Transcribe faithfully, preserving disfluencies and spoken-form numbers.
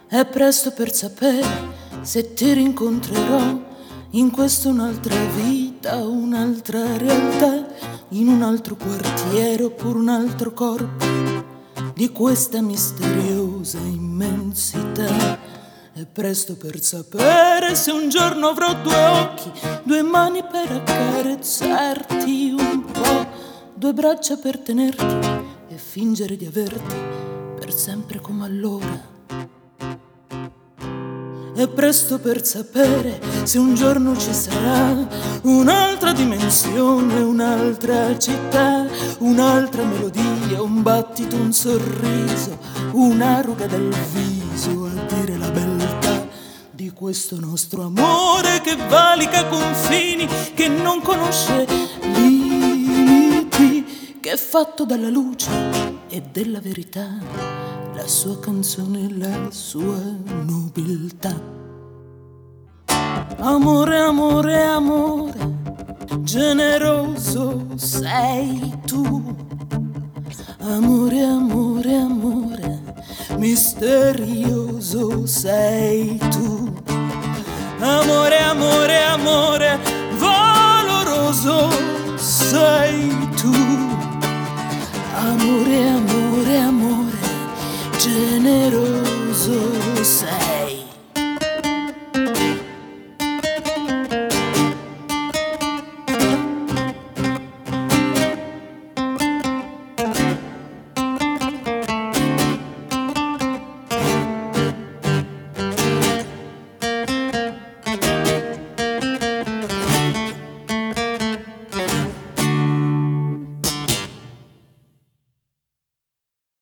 È presto per sapere se ti rincontrerò in questa un'altra vita, un'altra realtà, in un altro quartiere oppure un altro corpo di questa misteriosa immensità. È presto per sapere se un giorno avrò due occhi, due mani per accarezzarti un po', due braccia per tenerti e fingere di averti per sempre come allora. È presto per sapere se un giorno ci sarà un'altra dimensione, un'altra città, un'altra melodia, un battito, un sorriso, una ruga del viso a dire la beltà di questo nostro amore che valica confini, che non conosce limiti, che è fatto dalla luce e della verità, la sua canzone, la sua nobiltà. Amore, amore, amore, generoso sei tu. Amore, amore, amore, misterioso sei tu. Amore, amore, amore, valoroso